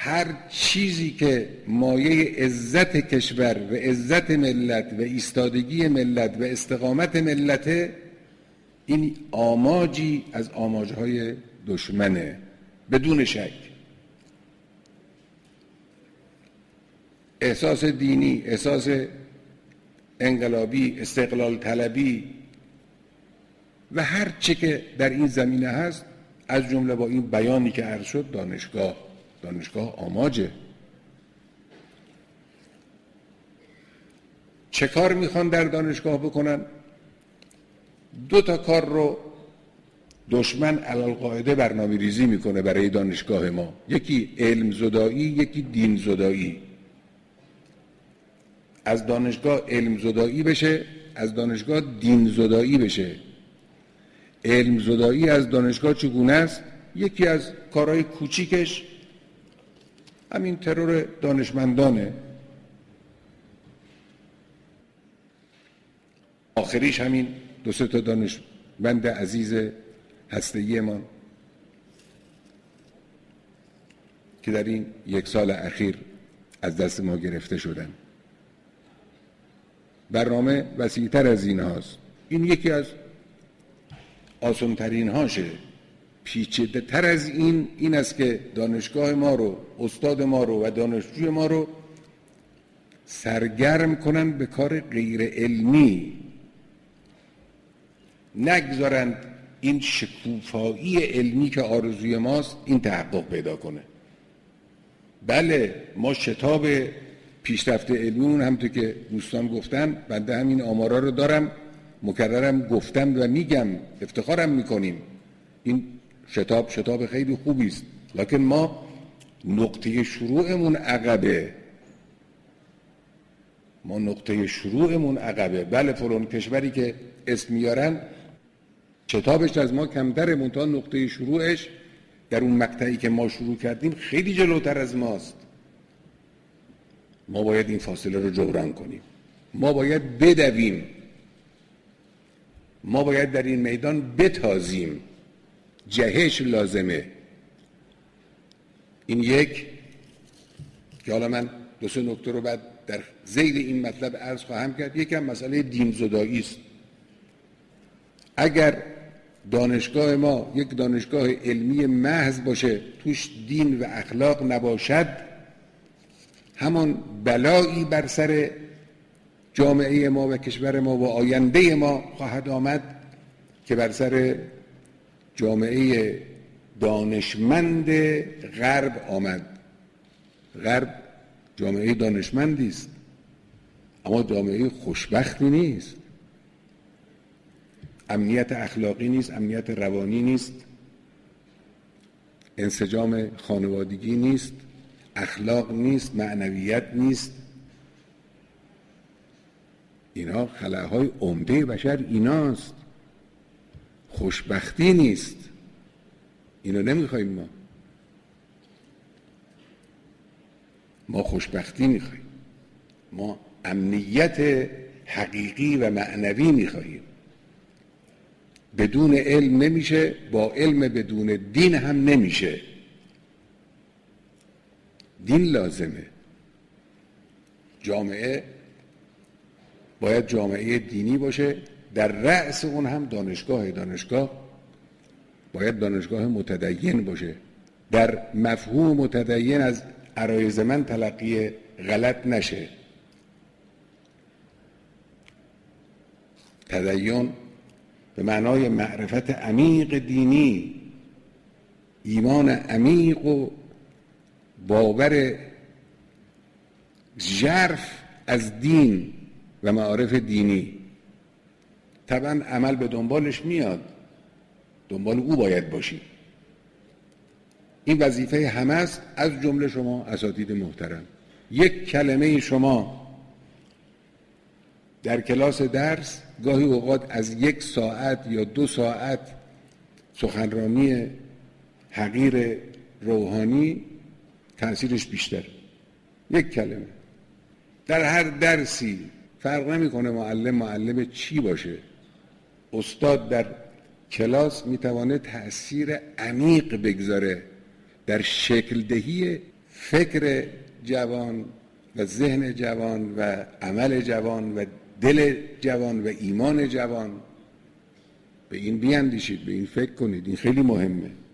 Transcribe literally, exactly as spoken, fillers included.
هر چیزی که مایه عزت کشور و عزت ملت و ایستادگی ملت و استقامت ملت، این آماجی از آماجهای دشمنه بدون شک. احساس دینی، احساس انقلابی، استقلال طلبی و هر چی که در این زمینه هست، از جمله با این بیانی که عرض شد، دانشگاه دانشگاه آماجه. چه کار میخوان در دانشگاه بکنن؟ دو تا کار رو دشمن علالقاعده برنامه ریزی میکنه برای دانشگاه ما، یکی علم زدایی، یکی دین زدایی. از دانشگاه علم زدایی بشه، از دانشگاه دین زدایی بشه. علم زدایی از دانشگاه چگونه است؟ یکی از کارهای کوچیکش همین ترور دانشمندانه، آخریش همین دو سه تا دانشمند عزیز هسته‌ای ما که در این یک سال اخیر از دست ما گرفته شدن. برنامه وسیع‌تر از این هاست. این یکی از آسان‌ترین هاشه. پیچیده تر از این این است که دانشگاه ما رو، استاد ما رو و دانشجوی ما رو سرگرم کنن به کار غیر علمی، نگذارند این شکوفایی علمی که آرزوی ماست این تحقق پیدا کنه. بله، ما شتاب پیشرفت علمیمون همونطور که دوستان گفتن، بنده همین آمارا رو دارم، مکررم گفتم و میگم، افتخارم میکنیم، این شتاب شتاب خیلی خوبی است، لکن ما نقطه شروعمون عقبه. ما نقطه شروعمون عقبه. بله، فلان کشوری که اسم میارن شتابش از ما کمتره، منتها نقطه شروعش در اون مقطعی که ما شروع کردیم خیلی جلوتر از ماست. ما باید این فاصله رو جبران کنیم. ما باید بدویم. ما باید در این میدان بتازیم. جهش لازمه. این یک که حالا من دو سه نکته رو بعد در ذیل این مطلب عرض خواهم کرد. یکم مسئله دین زدایی است. اگر دانشگاه ما یک دانشگاه علمی محض باشه، توش دین و اخلاق نباشد، همان بلایی بر سر جامعه ما و کشور ما و آینده ما خواهد آمد که بر سر جامعه دانشمند غرب آمد. غرب جامعه دانشمندی است، اما جامعه خوشبختی نیست. امنیت اخلاقی نیست، امنیت روانی نیست، انسجام خانوادگی نیست، اخلاق نیست، معنویت نیست. اینا خلاهای عمده بشر ایناست. خوشبختی نیست. اینو نمیخوایم ما. ما خوشبختی میخوایم. ما امنیت حقیقی و معنوی میخوایم. بدون علم نمیشه، با علم بدون دین هم نمیشه. دین لازمه. جامعه باید جامعه دینی باشه، در رأس اون هم دانشگاه دانشگاه باید دانشگاه متدین باشه. در مفهوم متدین از عرایض من تلقی غلط نشه. تدین به معنای معرفت عمیق دینی، ایمان عمیق و باور ژرف از دین و معارف دینی. طبعا عمل به دنبالش میاد، دنبال او باید باشی. این وظیفه همه است، از جمله شما اساتید محترم. یک کلمه شما در کلاس درس گاهی اوقات از یک ساعت یا دو ساعت سخنرانی حقیر روحانی تأثیرش بیشتر. یک کلمه در هر درسی، فرق نمیکنه معلم معلم چی باشه، استاد در کلاس میتونه تأثیر عمیق بگذاره در شکل دهی فکر جوان و ذهن جوان و عمل جوان و دل جوان و ایمان جوان. به این بیاندیشید، به این فکر کنید، این خیلی مهمه.